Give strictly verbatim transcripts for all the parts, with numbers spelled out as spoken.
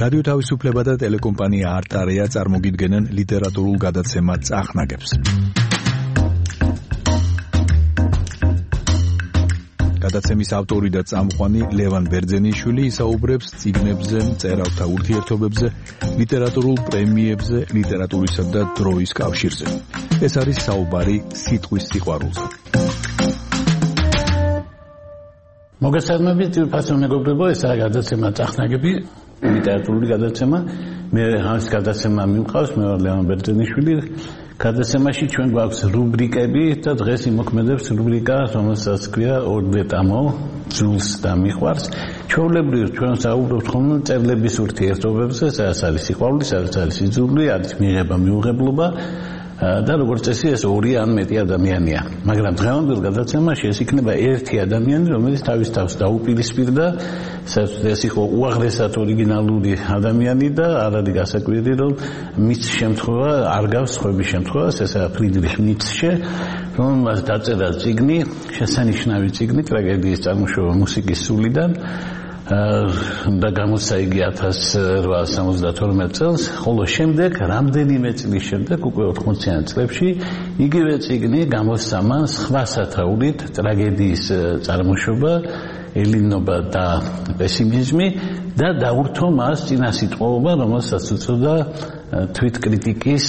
რადიო თავისუფლება და ტელეკომპანია არტარია წარმოგიდგენენ ლიტერატურულ გადაცემა წახნაგებს. გადაცემის ავტორი და წამყვანი ლევან ბერძენიშვილი ისაუბრებს წიგნებზე, მწერალთა ურთიერთობებზე, ლიტერატურულ პრემიებზე, ლიტერატურისა და დროის კავშირზე. ეს არის საუბარი სიტყვის სიყვარულზე. მოგესალმებით, ფასო მეგობრებო, ეს არის გადაცემა წახნაგები, ლიტერატურული გადაცემა. მე ამის გადაცემა მიმყავს, მე ვარ ლევან ბერძენიშვილი. გადაცემაში ჩვენ გვაქვს რუბრიკები და დღეს იმოქმედებს რუბრიკა, რომელსაც ქვია ორდეტამო, ძულს და მიყვარს. ჩვეულებრივ ჩვენ საუბრობთ ხოლმე მწერლების ურთიერთობებზე, სადაც არის სიყვარული, სადაც არის იძული, არის მიღება, მიუღებლობა. და როგორც წესი ეს ორი ან მეტი ადამიანია. მაგრამ დღევანდელ გადაცემაში ეს იქნება ერთი ადამიანი, რომელიც თავის თავს დაუპირისპირდა, ეს იყო უაღრესად ორიგინალური ადამიანი და არ არის გასაკვირი, რომ მის შემთხვევა არ გავს სხვების შემთხვევას, ესაა ფრიდრიხ ნიცშე, რომელმაც დაწერა წიგნი, შესანიშნავი წიგნი, ტრაგედიის წარმოშობა მუსიკის სულიდან. და გამოცა იგი ათას რვაას სამოცდათორმეტ წელს, ხოლო შემდეგ რამდენიმე წლის შემდეგ, უკვე ოთხმოციან წლებში, იგივე წიგნი გამოსცა მან სხვა სათაურით, ტრაგედიის წარმოშობა, ელინობა და პესიმიზმი და დაურთო მას წინასიტყვაობა, რომელსაც უწოდა თვითკრიტიკის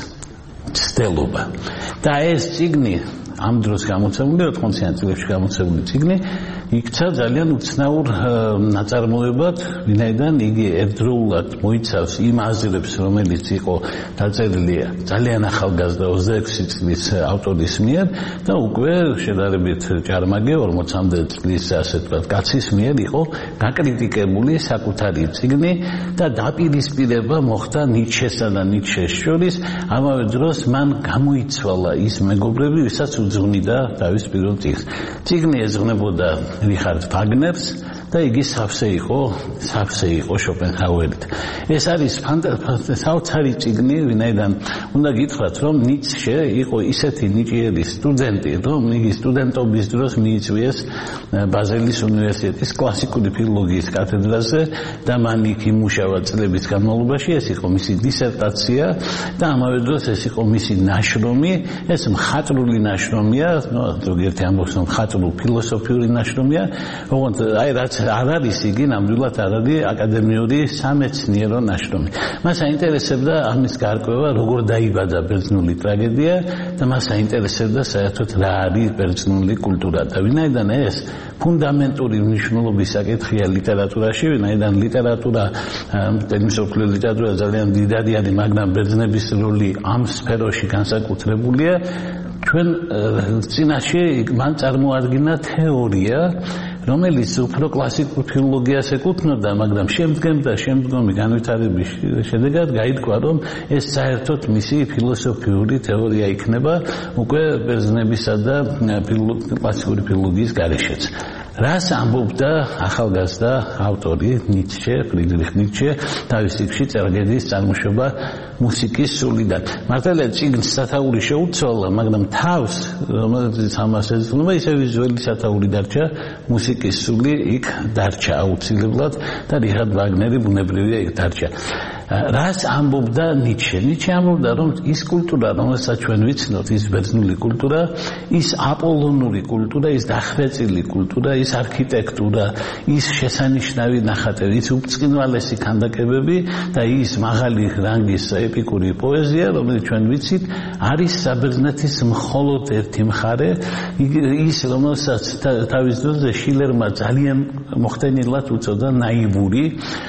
ცდელობა. და ეს წიგნი ამ დროს გამოცემული, ოთხმოციან წლებში გამოცემული წიგნი იქცა ძალიან უცნაურ ნაწარმოებად, ვინაიდან იგი ერთდროულად მოიცავს იმ აზრებს, რომელიც იყო დაწერილი ძალიან ახალგაზრდა ოცდაექვსი წლის ავტორის მიერ და უკვე შედარებით ჭარმაგე ორმოცამდე წლის ასე ვთქვათ კაცის მიერ იყო გაკრიტიკებული საკუთარი წიგნი და დაპირისპირება მოხდა ნიცშესა და ნიცშეს შორის. ამავე დროს მან გამოიცვალა ის მეგობრები, ვისაც უძღვნიდა თავის პირველ წიგნს. წიგნი ეძღვნებოდა რიხარდ ვაგნერს და იგი სავსე იყო, სავსე იყო შოპენჰაუერით. ეს არის საოცარი წიგნი, ვინაიდან უნდა გითხრათ, რომ ნიცშე იყო ისეთი ნიჭიერი სტუდენტი, რომ იგი სტუდენტობის დროს მიიწვიეს ბაზელის უნივერსიტეტის კლასიკური ფილოლოგიის კათედრაზე და მან იქ იმუშავა წლების განმავლობაში. ეს იყო მისი დისერტაცია და ამავე დროს ეს იყო მისი ნაშრომი. ეს მხატვრული ნაშრომია, ნუ ზოგიერთი ამბობს, რომ მხატვრულ ფილოსოფიური ნაშრომია, ოღონდ აი რაც არ არის იგი ნამდვილად არ არის აკადემიური სამეცნიერო ნაშრომი. მას აინტერესებდა ამის გარკვევა, როგორ დაიბადა ბერძნული ტრაგედია და მას აინტერესებდა საერთოდ რა არის ბერძნული კულტურა. და ვინაიდან ეს ფუნდამენტური მნიშვნელობის საკითხია ლიტერატურაში, ვინაიდან ლიტერატურა, მსოფლიო ლიტერატურა ძალიან დიდად არის, მაგრამ ბერძნების როლი ამ სფეროში განსაკუთრებულია. ჩვენ წინაშე მან წარმოადგინა თეორია, რომელიც უფრო კლასიკურ ფილოლოგიას ეკუთვნოდა, მაგრამ შემდგომ და შემდგომი განვითარების შედეგად გაითქვა, რომ ეს საერთოდ მისი ფილოსოფიური თეორია იქნება უკვე ბერძნებისა და კლასიკური ფილოლოგიის გარეშეც. რას ამბობდა ახალგაზრდა ავტორი ნიცშე, ფრიდრიხ ნიცშე, თავის წიგნში ტრაგედიის წარმოშობა მუსიკის სულიდან. მართალია წიგნს სათაური შეუცვალა, მაგრამ თავს, რომელიც ამას ეძღვნება, ისე ვიზუალური სათაური დარჩა, მუსიკის სული იქ დარჩა აუცილებლად და რიხარდ ვაგნერი ბუნებრივია იქ დარჩა. რას ამბობდა ნიცშე? ნიცშე ამბობდა, რომ ის კულტურა, რომელსაც ჩვენ ვიცნობთ, ის ბერძნული კულტურა, ის აპოლონური კულტურა, ის დახვეწილი კულტურა, ის არქიტექტურა, ის შესანიშნავი ნახატები, ის უბრწყინვალესი ქანდაკებები და ის მაღალი რანგის ეპიკური პოეზია, რომელიც ჩვენ ვიცით, არის საბერძნეთის მხოლოდ ერთი მხარე, ის რომელსაც თავის დროზე შილერმა ძალიან მოხდენილად უწოდა ნაივური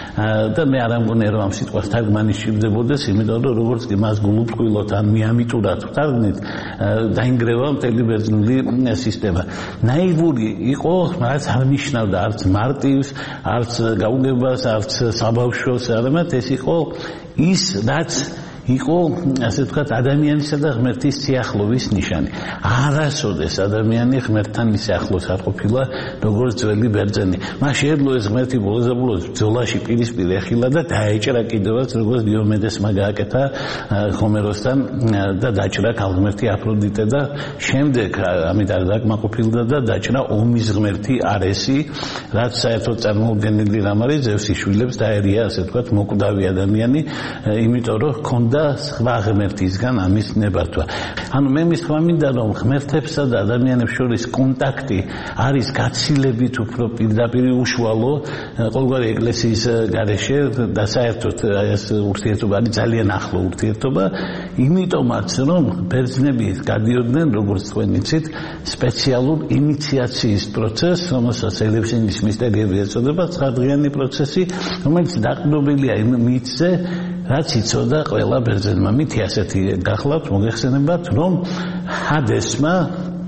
და მე არ ამგონია რომ ამ სიტყვას თარგმანი სჭირდებოდეს, იმიტომ რომ როგორც კი მას გულუბრყვილოთ ან მიამიტურად ვთარგმნით, დაინგრევა მთელი ბერძნული სისტემა. ნაივური იყო, რაც არ ნიშნავდა არც მარტივს, არც გაუგებას, არც საბავშვოს, არამედ ეს იყო ის, რაც იყო ასე ვთქვათ ადამიანისა და ღმერთის სიახლოვის ნიშანი. არასოდეს ადამიანი ღმერთთან ისე ახლოს არ ყოფილა, როგორც ძველი ბერძენი. მას შეეძლო ეს ღმერთი ბოლოს და ბოლოს ბრძოლაში პირისპირ ეხილა და დაეჭრა კიდევაც, როგორც დიომედესმა გააკეთა ჰომეროსთან და დაჭრა ქალღმერთი აფროდიტე და შემდეგ ამით არ დაკმაყოფილდა და დაჭრა ომის ღმერთი არესი, რაც საერთოდ წარმოუდგენელი რამ არის, ზევსის შვილებს დაერია, ასე ვთქვათ, მოკვდავი ადამიანი, იმიტომ რომ ჰქონდა სხვა ღმერთისგან ამის ნებართვა. ანუ მე მისვლა მინდა რომ ღმერთებსა და ადამიანებს შორის კონტაქტი არის გაცილებით უფრო პირდაპირ უშუალო ყოველგვარი ეკლესიის გარეშე და საერთოდ ეს ურთიერთობა არის ძალიან ახლო ურთიერთობა, იმიტომაც რომ ბერძნები გადიოდნენ, როგორც თქვენ იცით, სპეციალურ ინიციაციის პროცესს, რომელსაც ელევსინის მისტერიები ეწოდება, ცხრადღიანი პროცესი, რომელიც დაყრდნობილია იმ მითზე, რაც იცოდა ყველა ბერძენმა. მითი ასეთი გახლავთ, მოგეხსენებათ, რომ ჰადესმა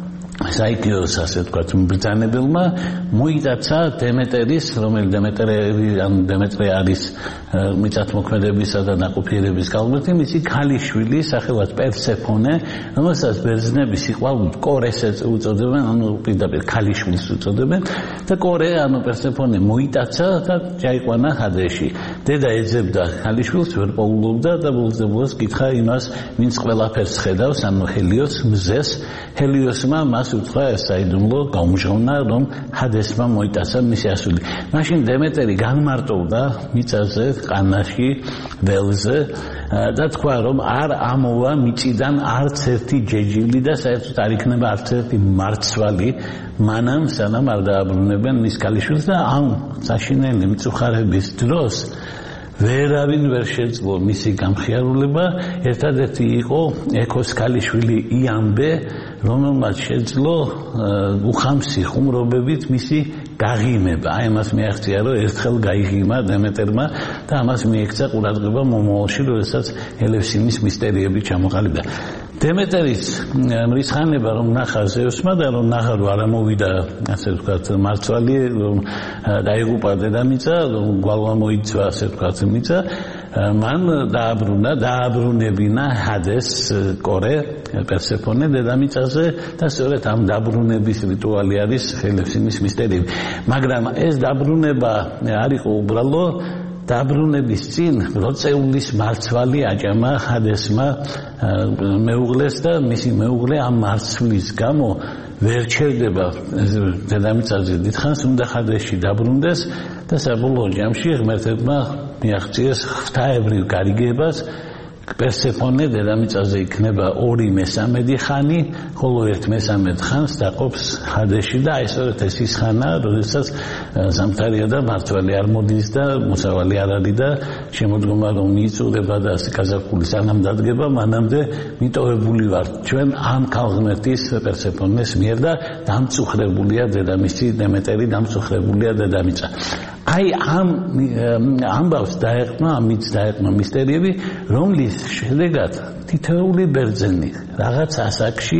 საიქიოს ასე ვთქვათ ბრძანებელმა მოიტაცა დემეტერის, რომელიც დემეტრე ან დემეტრე არის მიწათმოქმედებისა და ნაყოფიერების ქალღმერთი, მისი ქალიშვილი სახელად პერსეფონე, რომელსაც ბერძნები სიყვარულით კორეს უწოდებენ, ანუ პირდაპირ ქალიშვილს უწოდებენ და კორე, ანუ პერსეფონე მოიტაცა და ჩაიყვანა ჰადესში. დედა ეძებდა ქალიშვილს, ვერ პოულობდა და ბოლოს და ბოლოს კითხა იმას, ვინც ყველაფერს ხედავს, ანუ ჰელიოს მზეს. ჰელიოსმა მას უთხრა ეს საიდუმლო გაუმჟღავნა, რომ ჰადესმა მოიტაცა მისი ასული. მაშინ დემეტერი განმარტოვდა მიწაზე, ყანაში, ველზე და თქვა, რომ არ ამოვა მიწიდან არც ერთი ჯეჯილი და საერთოდ არ იქნება არც ერთი მარცვალი, მანამ სანამ არ დააბრუნებენ მის ქალიშვილს და ამ საშინელი მწუხარების დროს ვერავინ ვერ შეძლო მისი გამხიარულება. ერთადერთი იყო ექოს ქალიშვილი იამბე, რომელმაც შეძლო უხამსი ხუმრობებით მისი გაღიმება. აი ამას მიაღწია, რომ ერთხელ გაიღიმა დემეტერმა და ამას მიექცა ყურადღება მომავალში, როდესაც ელევსინის მისტერიები ჩამოყალიბდა. დემეტერის მრისხანება რომ ნახა ზევსმა და რომ ნახა რომ არ ამოვიდა, ასე ვთქვათ, მარცვალი, რომ დაიღუპა დედამიწა, რომ გვალვა მოიცვა, ასე ვთქვათ, მიწა, მან დააბრუნა, დააბრუნებინა ჰადეს კორე, პერსეფონე დედამიწაზე და სწორედ ამ დაბრუნების რიტუალი არის ელევსინის მისტერიები. მაგრამ ეს დაბრუნება არ იყო უბრალო, დაბრუნების წინ როწეულის მარცვალი აჭამა ჰადესმა მეუღლეს და მისი მეუღლე ამ მარცვლის გამო ვერ ჩერდება დედამიწაზე დიდხანს, უნდა ჰადესში დაბრუნდეს და საბოლოო ჯამში ღმერთებმა მიაღწიეს ღვთაებრივ გარიგებას. პერსეფონე დედამიწაზე იქნება ორი მესამედი ხანი, ხოლო ერთ მესამედ ხანს დაყოფს ჰადესში და აი სწორედ ეს ის ხანაა, როდესაც ზამთარია და მართვალი არ მოდის და მოსავალი არ არის და შემოდგომა რომ მიიწურება და ასე გაზაფხული სანამ დადგება, მანამდე მიტოვებული ვართ ჩვენ ამ ქალღმერთის პერსეფონეს მიერ და დამწუხრებულია დედამისი დემეტერი, დამწუხრებულია დედამიწა. აი ამ ამბავს დაეყმა, ამით დაეყმა მისტერიები, რომლის შედეგად თითოეული ბერძენი რაღაც ასაკში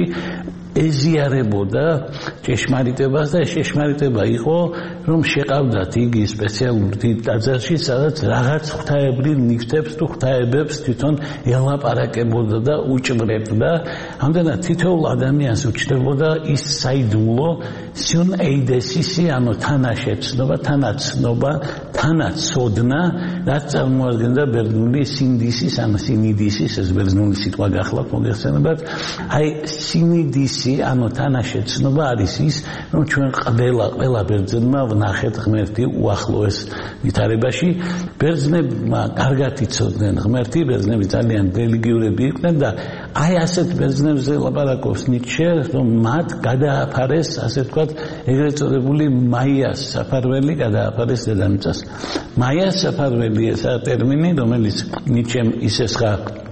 ეზიარებოდა ჭეშმარიტებას და ეს ჭეშმარიტება იყო, რომ შეყავდათ იგი სპეციალურ დიდ ტაძარში, სადაც რაღაც ღვთაებრივ ნივთებს თუ ღვთაებებს თვითონ ელაპარაკებოდა და უჭვრებდა. ამდენად თითოეულ ადამიანს უჩნდებოდა ის საიდუმლო სიუნ ეიდესისი, ანუ თანაშეცნობა, თანაცნობა, თანაცოდნა, რაც წარმოადგენდა ბერძნული სინდისის, ანუ სინიდისის, ეს ბერძნული სიტყვა გახლავთ, მოგეხსენებათ. აი სინიდისი, ანუ თანაშეცნობა არის ის, რომ ჩვენ ყველა ყველა ბერძენმა ვნახეთ ღმერთი უახლოეს ვითარებაში. ბერძნებმა კარგად იცოდნენ ღმერთი, ბერძნები ძალიან რელიგიურები იყვნენ და აი ასეთ ბერძნებზე ლაპარაკობს ნიცშე, რომ მათ გადააფარეს, ასე ვთქვათ, ეგრეთ წოდებული მაიას საფარველი გადააფარეს დედამიწას. მაიას საფარველი ესაა ტერმინი, რომელიც ნიცშემ ისესხა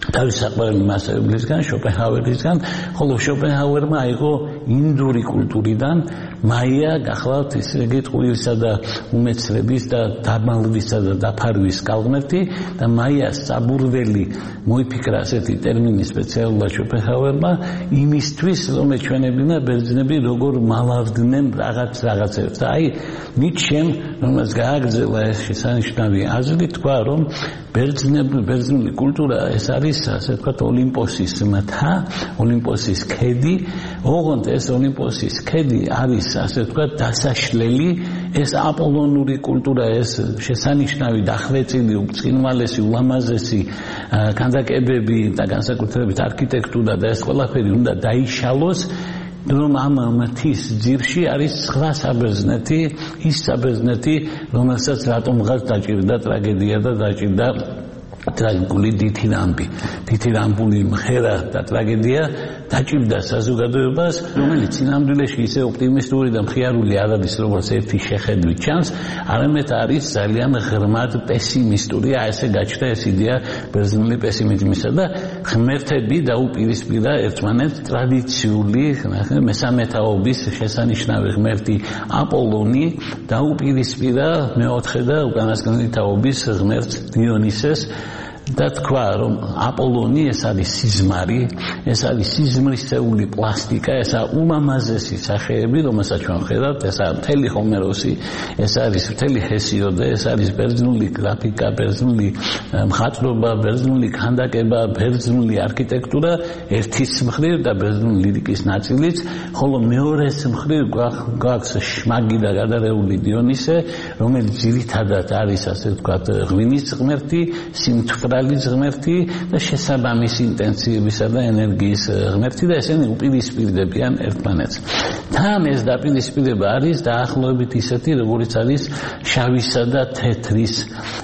თავის საყვარელი მასწავლებელისგან, შოპენჰაუერისგან, ხოლო შოპენჰაუერმა აიღო ინდური კულტურიდან მაია გახლავთ ისე იგი ტყუილისა და უმეცრების და დამალვისა და დაფარვის კალღმერთი და მაიას საბურველი მოიფიქრა ასეთი ტერმინი სპეციალურად შოპენჰაუერმა იმისთვის რომ ეჩვენებინა ბერძნები როგორ მალავდნენ რაღაც რაღაცებს და აი ნიცშემ რომელსაც გააგრძელა ეს შესანიშნავი აზრი თქვა რომ ბერძნები ბერძნული კულტურა ეს არის ასე ვთქვათ ოლიმპოსის მთა ოლიმპოსის ქედი ოღონდ ეს ოლიმპოსის ქედი არის ასე ვთქვათ დასაშლელი ეს აპოლონური კულტურა ეს შესანიშნავი დახვეწილი უწყინვალესი ულამაზესი ქანდაკებები და განსაკუთრებით არქიტექტურა და ეს ყველაფერი უნდა დაიშალოს რომ ამ მთის ძირში არის სხვა საბერძნეთი ის საბერძნეთი რომელსაც რატომღაც დაჭირდა ტრაგედია და დაჭირდა ტრაგიკული დითირამბი დითირამბული მღერა და ტრაგედია დაჭირდა საზოგადოებას რომელიც წინამდვილეში ისე ოპტიმისტური და მხიარული არ არის როგორც ერთი შეხედვით ჩანს არამედ არის ძალიან ღრმად პესიმისტური აი ესე გაჩნდა ეს იდეა ბერძნული პესიმიზმისა და ღმერთები დაუპირისპირა ერთმანეთს ტრადიციული მესამეთაობის შესანიშნავი ღმერთი აპოლონი დაუპირისპირა მეოთხე და უკანასკნელი თაობის ღმერთს დიონისეს და თქვა რომ აპოლონი ეს არის სიზმარი ეს არის სიზმრისეული პლასტიკა ესა უმამაზესი სახეები რომელსაც ჩვენ ხედავთ ესა მთელი ჰომეროსი ეს არის მთელი ჰესიოდე ეს არის ბერძნული გრაფიკა ბერძნული მხატვრობა ბერძნული ქანდაკება ბერძნული არქიტექტურა ერთის მხრივ და ბერძნული ლირიკის ნაწილიც ხოლო მეორეს მხრივ გვაქვს შმაგი და გადარეული დიონისე რომელიც ძირითადად არის ასე ვთქვათ ღვინის ღმერთი სიმთვრა რის ღმერთი და შესაბამისი ინტენსივისა და ენერგიის ღმერთი და ესენი უპირისპირდებიან ერთმანეთს. თან ეს დაპირისპირება არის დაახლოებით ისეთი, როგორიც არის შავისა და თეთრის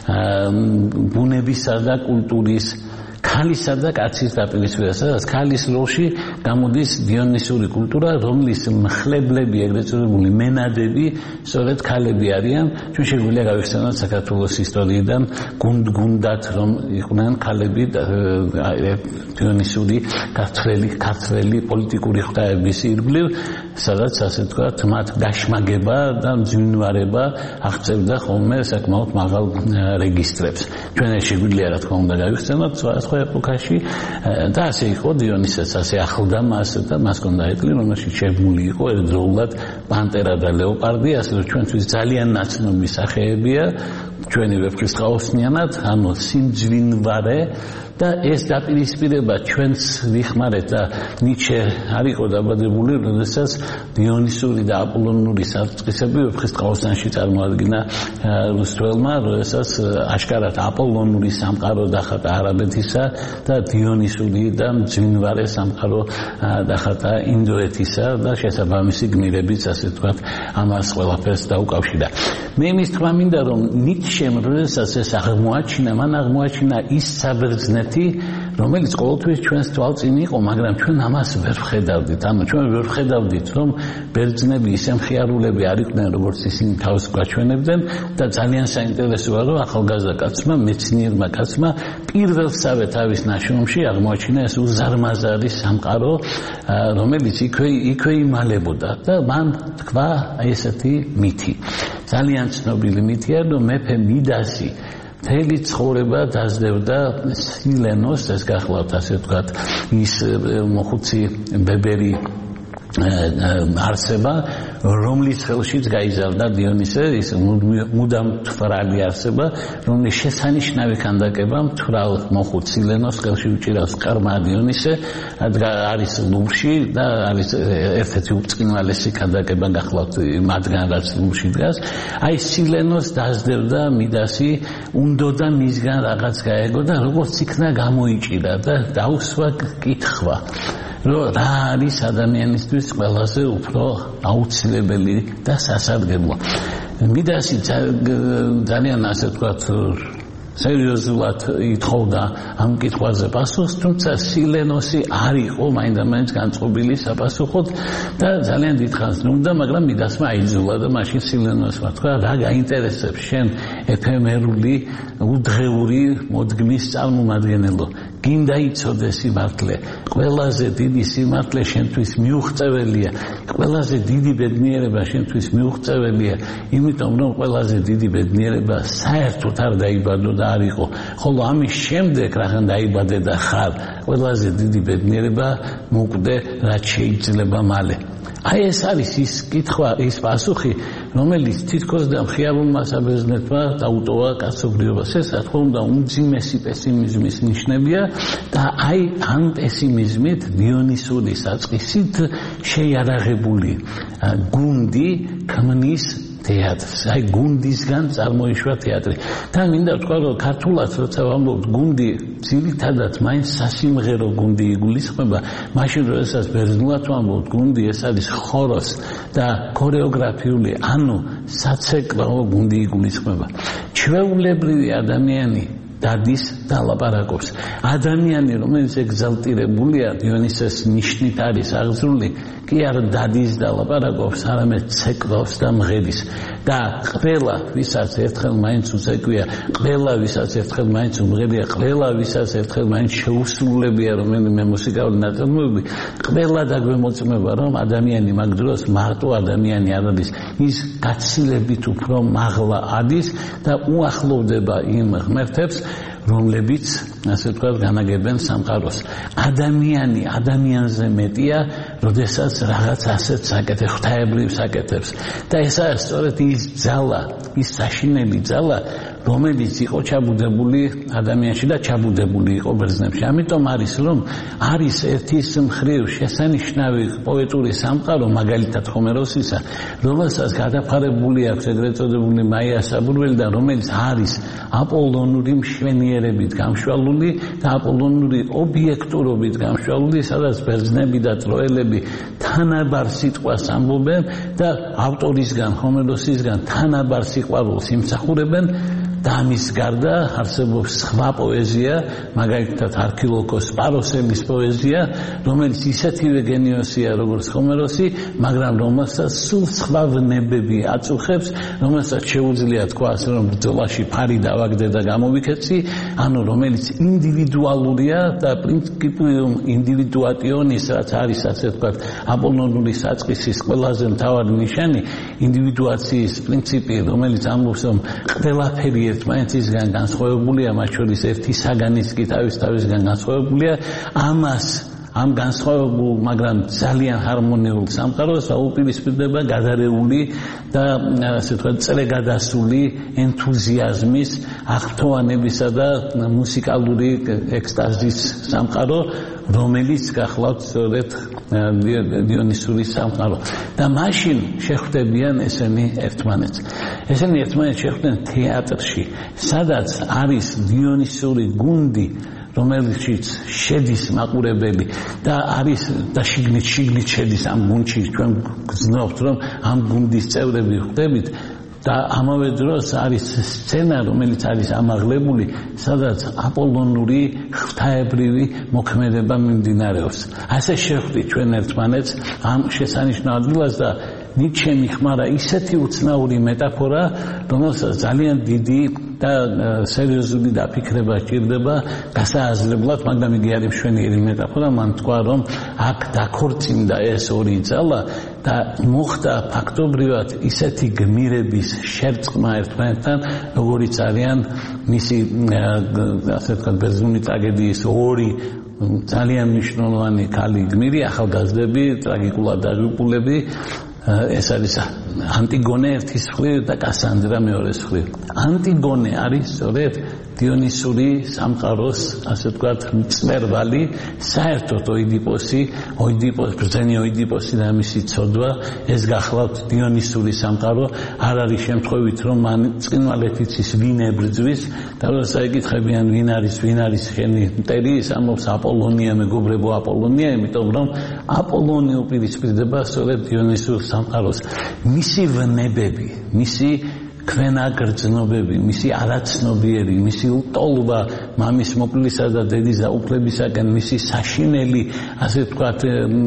ბუნებისა და კულტურის ქალისა და კაცის დაპირისპირება, სადაც ქალის როლში გამოდის დიონისური კულტურა, რომლის მხლებლები, ეგრეთ წოდებული მენადები, სწორედ ქალები არიან. ჩვენ შეგვიძლია გავიხსენოთ საქართველოს ისტორიიდან გუნდ-გუნდად, რომ იყვნენ ქალები დიონისური ქართველი ქართველი პოლიტიკური ღვთაების ირგვლივ, სადაც ასე ვთქვათ, მათ გაშმაგება და მძვინვარება აღწევდა ხოლმე საკმაოდ მაღალ რეგისტრებს. ჩვენ შეგვიძლია რა თქმა უნდა გავიხსენოთ სხვა ეპოქაში და ასე იყო დიონისეც ასე ახლდა მას და მას ჰქონდა ეტლი რომელშიც შექმნილი იყო ერთდროულად პანტერა და ლეოპარდი ასე რომ ჩვენთვის ძალიან ნაცნობი სახეებია ჩვენი ვეფხისტყაოსნიანად ანუ სიმძვინვარე და ეს დაპირისპირება ჩვენს ვიხმარეთ და ნიცშე არ იყო დაბადებული როდესაც დიონისური და აპოლონური საწყისები ვეფხისტყაოსნიაში წარმოადგინა რუსთველმა როდესაც აშკარად აპოლონური სამყარო დახატა არაბეთისა და დიონისური და მძვინვარე სამყარო დახატა ინდოეთისა და შესაბამისი გმირებიც ასე ვთქვათ ამას ყველაფერს დაუკავშირა მე იმის თქმა მინდა რომ ნიცშემ როდესაც ეს აღმოაჩინა მან აღმოაჩინა ის საბერძნეთი რომელიც ყოველთვის ჩვენს თვალწინ იყო, მაგრამ ჩვენ ამას ვერ ვხედავდით. ანუ ჩვენ ვერ ვხედავდით, რომ ბერძნები ისე მხიარულები არ იყვნენ, როგორც ისინი თავს გვაჩვენებდნენ და ძალიან საინტერესოა, რომ ახალგაზრდა კაცმა, მეცნიერმა კაცმა პირველსავე თავის ნაშრომში აღმოაჩინა ეს უზარმაზარი სამყარო, რომელიც იქვე იქვე იმალებოდა და მან თქვა ესეთი მითი. ძალიან ცნობილი მითია, რომ მეფე მიდასი მთელი ცხოვრება დაძლებდა სილენოს, ეს გახლავთ ასე ვთქვათ, ის მოხუცი ბებერი არსება, რომლის ხელშიც გაიზარდა დიონისე, ის მუდამ თვრალი არსება, რომლის შესანიშნავი ქანდაკება მთვრალ მოხუც სილენოს ხელში უჭირავს ყრმა დიონისე, არის ლუვრში და არის ერთ-ერთი უწყინვალესი ქანდაკება გახლავთ მათგან რაც ლუვრში დგას. აი სილენოს დაძლებდა მიდასი, უნდოდა მისგან რაღაც გაეგო და როგორც იქნა გამოიჭირა და დაუსვა კითხვა. რომ რა არის ადამიანისთვის ყველაზე უფრო აუცილებელი და სასარგებლო. მიდასი ძალიან ასე ვთქვათ სერიოზულად ითხოვდა ამ კითხვაზე პასუხს, თუმცა სილენოსი არ იყო მაინდამაინც განწყობილი საპასუხოდ და ძალიან დიდხანს ნუნდა, მაგრამ მიდასმა აიძულა და მაშინ სილენოსმა თქვა, რა გაინტერესებს შენ ეფემერული უდღეული მოდგმის წარმომადგენელო. გინდა იცოდე სიმართლე, ყველაზე დიდი სიმართლე შენთვის მიუღწეველია, ყველაზე დიდი ბედნიერება შენთვის მიუღწეველია, იმიტომ რომ ყველაზე დიდი ბედნიერება საერთოდ არ დაიბადო და არ იყო, ხოლო ამის შემდეგ რაღან დაიბადე და ხარ, ყველაზე დიდი ბედნიერება მოკვდე, რაც შეიძლება მალე. აი ეს არის ის კითხვა, ის პასუხი, რომელიც თითქოს და მხიარულმა საბერძნეთმა დაუტოვა კაცობრიობას. ეს რა თქმა უნდა უმძიმესი პესიმიზმის ნიშნებია და აი ამ პესიმიზმით დიონისური საწყისით შეიარაღებული გუნდი ქმნის თეატრს. აი გუნდისგან წარმოიშვა თეატრი. და მინდა ვთქვა, რომ ქართულად როცა ვამბობთ გუნდი, ძირითადად მაინც სასიმღერო გუნდი იგულისხმება, მაშინ როდესაც ბერძნულად ვამბობთ გუნდი, ეს არის ხოროს და ქორეოგრაფიული, ანუ საცეკვაო გუნდი იგულისხმება. ჩვეულებრივი ადამიანი დადის და ლაპარაკობს. ადამიანი, რომელიც ეგზალტირებულია, დიონისეს ნიშნით არის აღძრული, კი არა დადის და ლაპარაკობს, არამედ ცეკვავს და მღერის. და ყველა, ვისაც ერთხელ მაინც უცეკვია, ყველა, ვისაც ერთხელ მაინც უმღერია, ყველა, ვისაც ერთხელ მაინც შეუსრულებია რომელიმე მუსიკალური ნაწარმოები, ყველა დაგვემოწმება, რომ ადამიანი მაგ დროს მარტო ადამიანი არ არის, ის გაცილებით უფრო მაღლა ადის და უახლოვდება იმ ღმერთებს, რომლებიც, ასე ვთქვათ, განაგებენ სამყაროს. ადამიანი ადამიანზე მეტია, როდესაც რაღაც ასეთ საკეთებს, ღვთაებრივ საკეთებს. და ეს არის სწორედ ის ძალა, ის საშინელი ძალა, რომელიც იყო ჩაბუდებული ადამიანში და ჩაბუდებული იყო ბერძნებში. ამიტომ არის, რომ არის ერთის მხრივ შესანიშნავი პოეტური სამყარო, მაგალითად ჰომეროსისა, რომელსაც გადაფარებული აქვს ეგრეთ წოდებული მაია საბურველი და რომელიც არის აპოლონური მშვენიერებით გამშვალული და აპოლონური ობიექტურობით გამშვალული, სადაც ბერძნები და ტროელები თანაბარ სიტყვას ამბობენ და ავტორისგან, ჰომეროსისგან თანაბარ სიყვარულს იმსახურებენ. და ამის გარდა არსებობს სხვა პოეზია, მაგალითად არქილოკოს პაროსელის პოეზია, რომელიც ისეთივე გენიოსია როგორც ჰომეროსი, მაგრამ რომელსაც სულ სხვა ვნებები აწუხებს, რომელსაც შეუძლია თქვას, რომ ბრძოლაში ფარი დავაგდე და გამოვიქეცი, ანუ რომელიც ინდივიდუალურია და პრინციპიუმ ინდივიდუატიონის, რაც არის ასე ვთქვათ, აპოლონური საწყისის ყველაზე მთავარი ნიშანი, ინდივიდუაციის პრინციპი, რომელიც ამბობს, რომ ყველაფერი ერთმანეთისგან განსხვავებულია, მათ შორის ერთი საგანიც კი თავის თავისგან განსხვავებულია, ამას ამ განსხვავებულ, მაგრამ ძალიან ჰარმონიულ სამყაროს აუპირისპირდება გადარეული და ასე ვთქვათ, წელეგადასული ენთუზიაზმის, აღფრთოვანებისა და მუსიკალური ექსტაზის სამყარო, რომელიც გახლავთ სწორედ დიონისური სამყარო. და მაშინ შეხვდებიან ესენი ერთმანეთს. ესენი ერთმანეთს შეხვდნენ თეატრში, სადაც არის დიონისური გუნდი, რომელშიც შედის მაყურებელი და არის და შიგნით შიგნით შედის ამ გუნდში, ჩვენ გძნობთ, რომ ამ გუნდის წევრები ხვდებით და ამავე დროს არის სცენა, რომელიც არის ამაღლებული, სადაც აპოლონური ღვთაებრივი მოქმედება მიმდინარეობს. ასე შეხვდით ჩვენ ერთმანეთს ამ შესანიშნავ ადგილას და ნიჩე მიხმარა ისეთი უცნაური მეტაფორა, რომელსაც ძალიან დიდი და სერიოზული დაფიქრება სჭირდება გასააზრებლად, მაგრამ იგი არის მშვენიერი მეტაფორა. მან თქვა, რომ აქ დაქორწინდა ეს ორი ძალა და მოხდა ფაქტობრივად ისეთი გმირების შერწყმა ერთმანეთთან, როგორიც არიან მისი, ასე ვთქვათ, ბერძნული ტრაგედიის ორი ძალიან მნიშვნელოვანი ქალი გმირი, ახალგაზრდები, ტრაგიკულად დაღუპულები. ეს არის ანტიგონე ერთის მხრივ და კასანდრა მეორეს მხრივ. ანტიგონე არის სწორედ დიონისური სამყაროს, ასე ვთქვათ, მწვერვალი, საერთოდ ოიდიპოსი, ოიდიპოს, ბრძენი ოიდიპოსი და მისი ცოდვა, ეს გახლავთ დიონისური სამყარო, არ არის შემთხვევით, რომ მან წყინვალეთიც ის ვინ ებრძვის და როცა ეკითხებიან ვინ არის, ვინ არის შენი მტერი, ის ამბობს აპოლონია, მეგობრებო აპოლონია, იმიტომ რომ აპოლონი უპირისპირდება სწორედ დიონისურ სამყაროს. მისი ვნებები, მისი ქვენა გრძნობები, მისი არაცნობიერი, მისი უტოლვა მამის მოპლისა და დედის დაუფლებისაგან, მისი საშინელი, ასე ვთქვათ,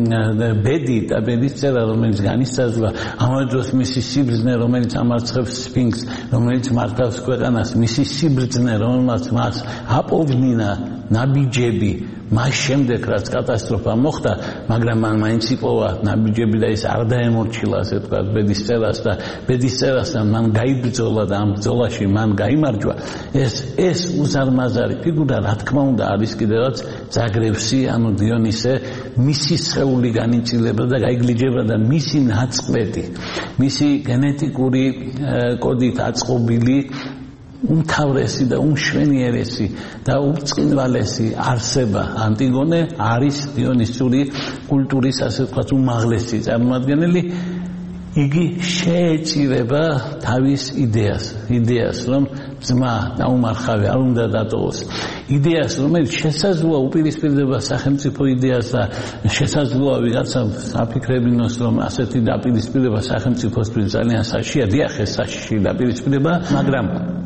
ბედი და ბედისწერა, რომელიც განისაზღვრა, ამავე დროს მისი სიბრძნე, რომელიც ამარცხებს სფინქსს, რომელიც მართავს ქვეყანას, მისი სიბრძნე, რომელმაც მას აპოვნინა ნაბიჯები მას შემდეგ რაც კატასტროფა მოხდა, მაგრამ მან მაინც იპოვა ნაბიჯები და ის არ დაემორჩილა, ასე ვთქვათ, ბედის წერას და ბედის წერასთან მან გაიბრძოლა და ამ ბრძოლაში მან გაიმარჯვა. ეს ეს უზარმაზარი ფიგურა, რა თქმა უნდა, არის კიდევაც ზაგრევსი, ანუ დიონისე, მისი სხეული განიცილება და გაიგლიჯება და მისი ნაწყვეტი, მისი გენეტიკური კოდით აწყობილი უმთავრესი და უმშვენიერესი და უწყინვალესი არსება ანტიგონე არის დიონისური კულტურის, ასე ვთქვათ, უმაღლესი წარმომადგენელი. იგი შეეწირება თავის იდეას, იდეას, რომ ძმა დაუმარხავი არ უნდა დატოვოს, იდეას, რომელიც შესაძლოა უპირისპირდება სახელმწიფო იდეას და შესაძლოა ვიღაცა აფიქრებინოს, რომ ასეთი დაპირისპირება სახელმწიფოსთვის ძალიან საშია, დიახ, ეს საშიში დაპირისპირება, მაგრამ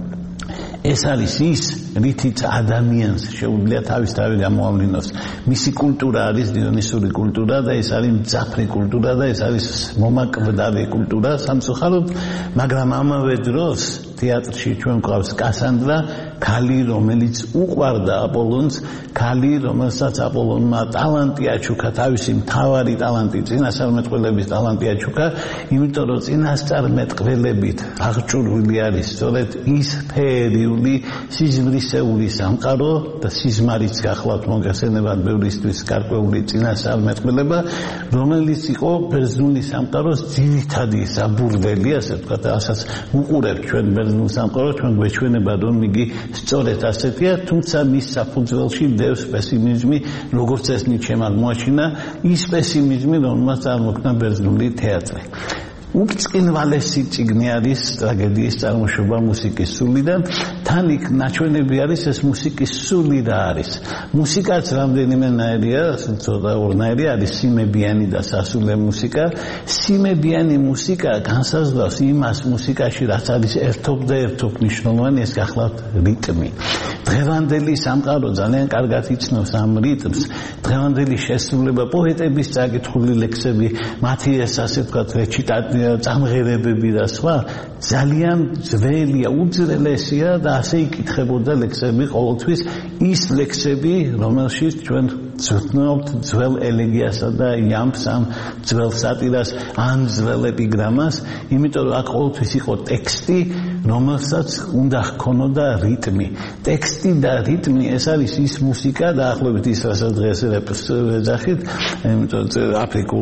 ეს არის ის, რითიც ადამიანს შეუძლია თავისთავად გამოავლინოს. მისი კულტურა არის დიონისური კულტურა და ეს არის მძაფრი კულტურა და ეს არის მომაკვდავი კულტურა სამწუხაროდ, მაგრამ ამავე დროს თეატრში ჩვენ გვყავს კასანდრა, ქალი, რომელიც უყვარდა აპოლონს, ქალი, რომელსაც აპოლონმა ტალანტი აჩუქა, თავისი მთავარი ტალანტი, წინასწარმეტყველების ტალანტი აჩუქა, იმიტომ რომ წინასწარმეტყველებით აღჭურვილი არის სწორედ ის ფეერიული, სიზმრისეული სამყარო და სიზმარიც გახლავთ მოგესალმებათ ბევრისთვის გარკვეული წინასწარმეტყველება, რომელიც იყო ბერძნული სამყაროს ძირითადი საბურველი, ასე ვთქვათ, რასაც უყურებთ ჩვენ ბერძნულ სამყაროს, ჩვენ გვეჩვენება, რომ იგი სწორედ ასეთია, თუმცა მის საფუძველში დევს პესიმიზმი, როგორც ეს ნიჩემ აღმოაჩინა, ის პესიმიზმი, რომელმაც წარმოქმნა ბერძნული თეატრი. უბრწყინვალესი წიგნი არის ტრაგედიის წარმოშობა მუსიკის სულიდან, თან იქ ნაჩვენები არის ეს მუსიკის სული რა არის. მუსიკაც რამდენიმე ნაირია, ცოტა ორნაირი არის სიმებიანი და სასულე მუსიკა. სიმებიანი მუსიკა განსაზღვრავს იმას მუსიკაში, რაც არის ერთობ და ერთობ მნიშვნელოვანი, ეს გახლავთ რიტმი. დღევანდელი სამყარო ძალიან კარგად იცნობს ამ რიტმს. დღევანდელი შესრულება, პოეტების წაკითხული ლექსები, მათი ეს ასე ვთქვათ რეჩიტატი წამღერებები და სხვა ძალიან ძველია, უძველესია და ასე იკითხებოდა ლექსები ყოველთვის ის ლექსები, რომელშიც ჩვენ ვცნობთ ძველ ელეგიასა და იამბს, ამ ძველ სატირას, ან ძველ ეპიგრამას, იმიტომ რომ აქ ყოველთვის იყო ტექსტი, რომელსაც უნდა ჰქონოდა რიტმი. ტექსტი და რიტმი ეს არის ის მუსიკა, დაახლოებით ის, რასაც დღეს რეპს ვეძახით, იმიტომ აფრიკულ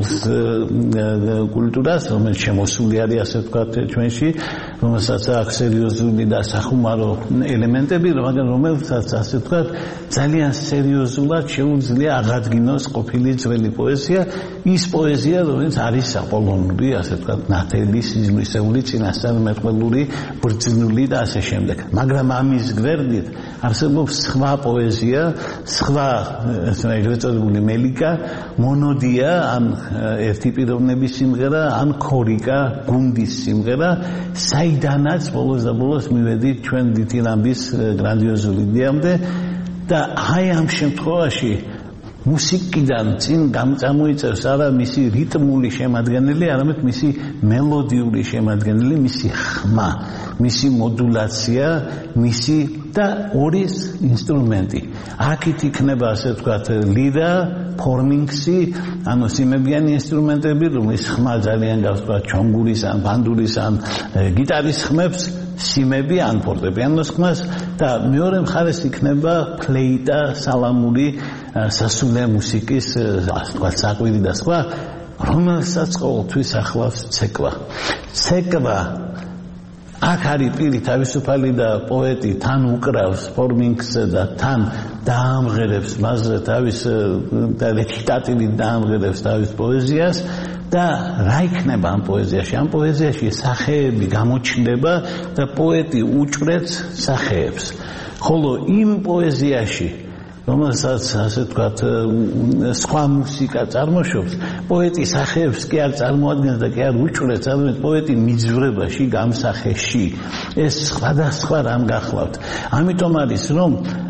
კულტურას, რომელიც შემოსული არის, ასე ვთქვათ, ჩვენში, რომელსაც აქვს სერიოზული და სახუმარო ელემენტები, მაგრამ რომელსაც, ასე ვთქვათ, ძალიან სერიოზულად შეუძლია აღადგინოს ყოფილი ძველი პოეზია, ის პოეზია, რომელიც არის აპოლონური, ასე ვთქვათ, ნათელი, სიზმრისეული, წინასწარმეტყველური, ბრძნული და ასე შემდეგ. მაგრამ ამის გვერდით არსებობს სხვა პოეზია, სხვა ეგრეთ წოდებული მელიკა, მონოდია, ან ერთი პიროვნების სიმღერა, ან ქორიკა, გუნდის სიმღერა, საიდანაც ბოლოს და ბოლოს მივედით ჩვენ დითილამბის გრანდიოზული იდეამდე და აი ამ შემთხვევაში მუსიკიდან წინ გამოიწევს არა მისი რიტმული შემადგენელი, არამედ მისი მელოდიური შემადგენელი, მისი ხმა, მისი მოდულაცია, მისი და ორი ინსტრუმენტი. აქეთ იქნება, ასე ვთქვათ, ლირა, ფორმინგსი, ანუ სიმებიანი ინსტრუმენტები, რომლის ხმა ძალიან გავსწრა ჩონგურის ან ბანდურის ან გიტარის ხმებს, სიმები ან ფორტეპიანოს ხმას და მეორე მხარეს იქნება ფლეიტა, სალამური, სასულე მუსიკის, ასე ვთქვათ, საყვირი და სხვა, რომელსაც ყოველთვის ახლავს ცეკვა. ცეკვა აქ არის პირი თავისუფალი და პოეტი თან უკრავს ფორმინგსზე და თან დაამღერებს მასზე თავის და რეჩიტატივით დაამღერებს თავის პოეზიას და რა იქნება ამ პოეზიაში? ამ პოეზიაში სახეები გამოჩნდება და პოეტი უჭვრեց სახეებს. ხოლო იმ პოეზიაში რომელსაც ასე ვთქვათ სხვა მუსიკა წარმოშობს, პოეტი სახეებს კი არ წარმოადგენს და კი არ უჭვრեց, არამედ პოეტი მიძვრებაში, გამსახეში. ეს სხვადასხვა რამ გახლავთ. ამიტომ არის რომ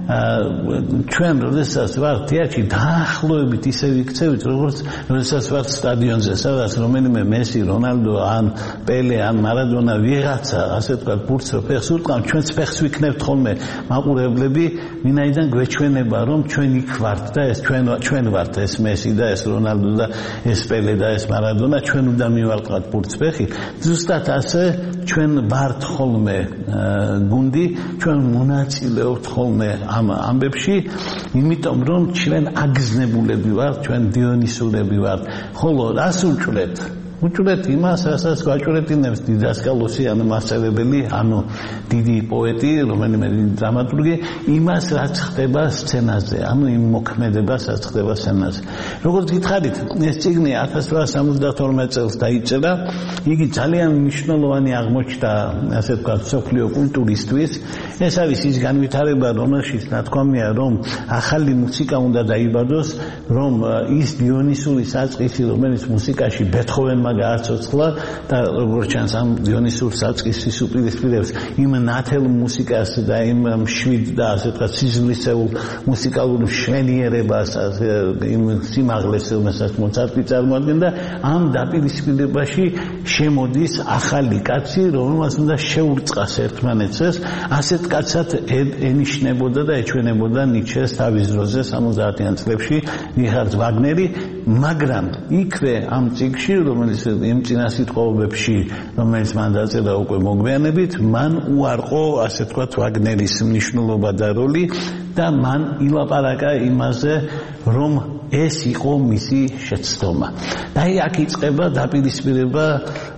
ჩვენ როდესაც ვარ თეატრში დაახლოებით ისე ვიქცევით როგორც როდესაც ვარ სტადიონზე სადაც რომელიმე მესი რონალდო ან პელე ან მარადონა ვიღაცა ასე თქვა ბურთს რო ფეხს ურტყამ ჩვენც ფეხს ვიქნებთ ხოლმე მაყურებლები ვინაიდან გვეჩვენება რომ ჩვენ იქ ვართ და ეს ჩვენ ჩვენ ვართ ეს მესი და ეს რონალდო და ეს პელე და ეს მარადონა ჩვენ უნდა მივარტყათ ბურთს ფეხი ზუსტად ასე ჩვენ ვართ ხოლმე გუნდი ჩვენ მონაწილეობთ ხოლმე ამ ამბებში იმიტომ რომ ჩვენ აგზნებულები ვართ ჩვენ დიონისურები ვართ ხოლო რას უჭვრეთ უჭვრეთ იმას რასაც გვაჭვრეთინებს დიდასკალოსი ანუ მასწავლებელი ანუ დიდი პოეტი რომელიმე დრამატურგი იმას რაც ხდება სცენაზე ანუ იმ მოქმედებას რაც ხდება სცენაზე როგორც გითხარით ეს წიგნი ათას რვაას სამოცდათორმეტ წელს დაიწერა იგი ძალიან მნიშვნელოვანი აღმოჩნდა ასე ვთქვათ სოფლიო კულტურისთვის ეს არის ის განვითარება რომელშიც ნათქვამია რომ ახალი მუსიკა უნდა დაიბადოს რომ ის დიონისური საწყისი რომელიც მუსიკაში ბეთჰოვენმა გააცოცხლა და როგორც ჩანს ამ დიონისურ საწყისის უპირისპირებს იმ ნათელ მუსიკას და იმ მშვიდ და ასე ვთქვათ სიზმრისეულ მუსიკალურ მშვენიერებას იმ სიმაღლეს რომელსაც მოცარტი წარმოადგენდა ამ დაპირისპირებაში შემოდის ახალი კაცი რომელსაც უნდა შეურწყას ერთმანეთს ასეთ კაცად ენიშნებოდა და ეჩვენებოდა ნიჩეს თავის დროზე სამოცდაათიან წლებში რიხარდ ვაგნერი მაგრამ იქვე ამ წიგნში რომელიც იმ წინასიტყვაობებში რომელიც მან დაწერა უკვე მოგვიანებით მან უარყო ასე ვთქვათ ვაგნერის მნიშვნელობა და როლი და მან ილაპარაკა იმაზე რომ ეს იყო მისი შეცდომა და აქ იწყება დაპირისპირება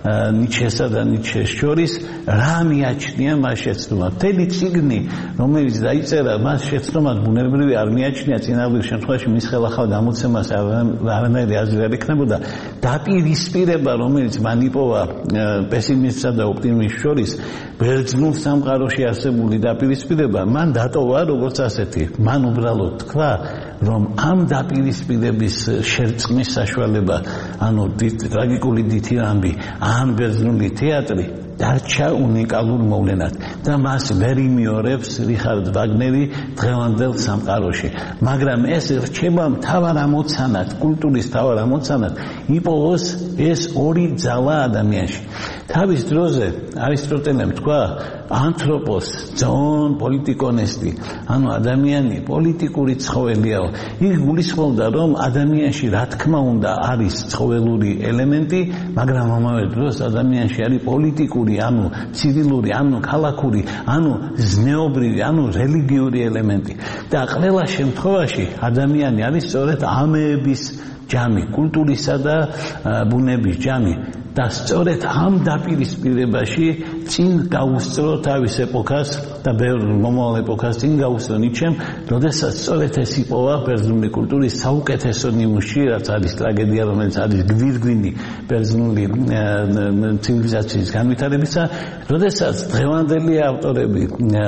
ნიჩესა და ნიჩეს შორის რა მიაჩნია მას შეცდომა მთელი წიგნი რომელიც დაიწერა მას შეცდომად ბუნებრივი არ მიაჩნია წინააღმდეგ შემთხვევაში მის ხელახალ გამოცემას არანაირი აზრი არ იქნებოდა დაპირისპირება რომელიც მან იპოვა პესიმისტსა და ოპტიმისტს შორის ბერძნულ სამყაროში არსებული დაპირისპირება მან დატოვა როგორც ასეთი მან უბრალოდ თქვა რომ ამ დაპირისპირების შერწყმის საშუალება ანუ ტრაგიკული დითირამბი ან ბერძნული თეატრი დარჩა უნიკალურ მოვლენად და მას ვერ იმიორებს რიხარდ ვაგნერი დღევანდელ სამყაროში მაგრამ ეს რჩება მთავარ ამოცანად კულტურის მთავარ ამოცანად იპოვოს ეს ორი ძალა ადამიანში თავის დროზე არისტოტელემ თქვა ანთროპოს ძონ პოლიტიკონესტი ანუ ადამიანი პოლიტიკური ცხოველიაო ის გულისხმობდა რომ ადამიანში რა თქმა უნდა არის ცხოველური ელემენტი მაგრამ ამავე დროს ადამიანში არის პოლიტიკური ანუ ცივილური ანუ ქალაქური ანუ ზნეობრივი ანუ რელიგიური ელემენტი და ყველა შემთხვევაში ადამიანი არის სწორედ ამების ჯამი კულტურისა და ბუნების ჯამი და სწორედ ამ დაპირისპირებაში წინ გაუსწრო თავის ეპოქას და ბევრ მომავალ ეპოქას წინ გაუსწრო ნიჩემ, როდესაც სწორედ ეს იპოვა ბერძნული კულტურის საუკეთესო ნიმუში, რაც არის ტრაგედია, რომელიც არის გვირგვინი ბერძნული ცივილიზაციის განვითარებისა, როდესაც დღევანდელი ავტორები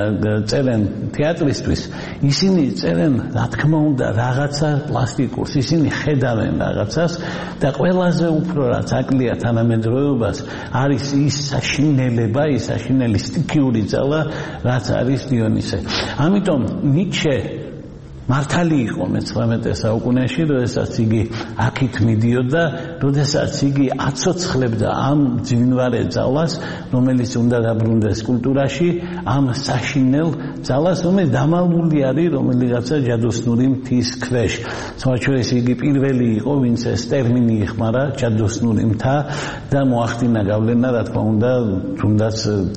წერენ თეატრისთვის, ისინი წერენ, რა თქმა უნდა, რაღაცა პლასტიკურს, ისინი ხედავენ რაღაცას და ყველაზე უფრო რაც აკლია თანამედროვეობას არის ის საშინელება, ის საშინელი სტიქიური ძალა, რაც არის დიონისე. ამიტომ ნიჩე მართალი იყო მეცხრამეტე საუკუნეში, როდესაც იგი აქით მიდიოდა, როდესაც იგი აცოცხლებდა ამ ძვინვარე ძალას, რომელიც უნდა დაბრუნდეს კულტურაში, ამ საშინელ ძალას, რომელიც დამალული არის რომელიღაცა ჯადოსნური მთის ქვეშ. სხვაჩვენეს იგი პირველი იყო, ვინც ეს ტერმინი იხმარა, ჯადოსნური მთა და მოახდინა გავლენა, რა თქმა უნდა, თუნდაც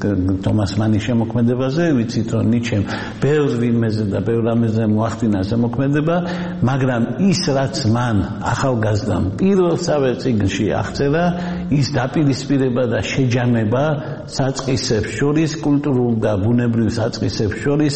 თომას მანის შემოქმედებაზე, ვიცით რომ ნიჩემ ბევრ ვინმეზე და ბევრ რამეზე მოახდინა შემოქმედება, მაგრამ ის რაც მან ახალგაზრდამ პირველსავე წიგნში აღწერა, ის დაპირისპირება და შეჯამება საწყისებს შორის, კულტურულ და ბუნებრივ საწყისებს შორის,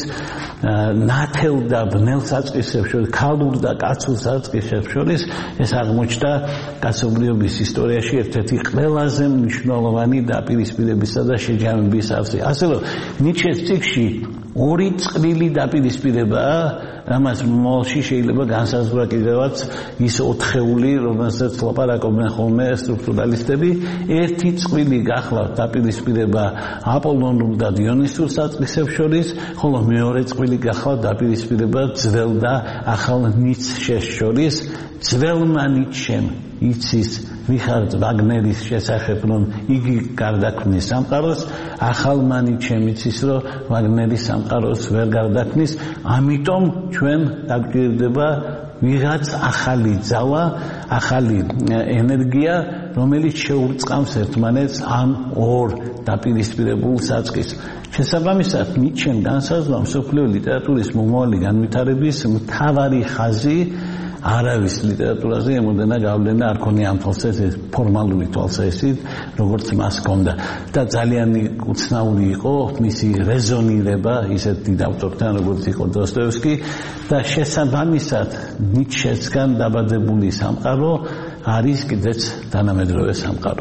ნათელ და ბნელ საწყისებს შორის, ქალურ და კაცურ საწყისებს შორის, ეს აღმოჩნდა კაცობრიობის ისტორიაში ერთ-ერთი ყველაზე მნიშვნელოვანი დაპირისპირებისა და შეჯამების არსი. ასე რომ ნიჩეს წიგნში ორი წვრილი დაპირისპირებაა, რამაც მოსში შეიძლება განსაზღვრა კიდევაც ის ოთხეული, რომელსაც ლაპარაკობენ ხოლმე სტრუქტურალისტები, ერთი წვრილი გახლავთ დაპირისპირება აპოლონურ და დიონისურ საწყისებს შორის, ხოლო მეორე წვრილი გახლავთ დაპირისპირება ძველ და ახალ ნიცშეს შორის. ძველმა ნიცშემ იცის რიხარდ ვაგნერის შესახებ, რომ იგი გარდაქმნის სამყაროს, ახალმა ნიცშემ იცის, რომ ვაგნერის სამყაროს ვერ გარდაქმნის, ამიტომ ჩვენ დაგვჭირდება ვიღაც ახალი ძალა, ახალი ენერგია, რომელიც შეურწყავს ერთმანეთს ამ ორ დაპირისპირებულ საწყისს. შესაბამისად, ნიცშემ განსაზღვრა მსოფლიო ლიტერატურის მომავალი განვითარების მთავარი ხაზი არავის ლიტერატურაზე ემოდენა გავლენა არ ქონია ამ თვალსაზრისით, ფორმალური თვალსაზრისით, როგორც მას ჰქონდა და ძალიან უცნაური იყო მისი რეზონირება ისეთ დიდ ავტორთან, როგორც იყო დოსტოევსკი და შესაბამისად ნიცშესგან დაბადებული სამყარო არის კიდეც თანამედროვე სამყარო.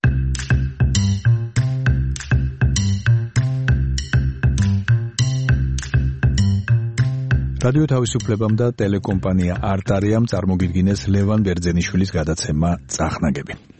რადიო თავისუფლებამ და ტელეკომპანია არტარიამ წარმოგიდგინეს ლევან ბერძენიშვილის გადაცემა წახნაგები.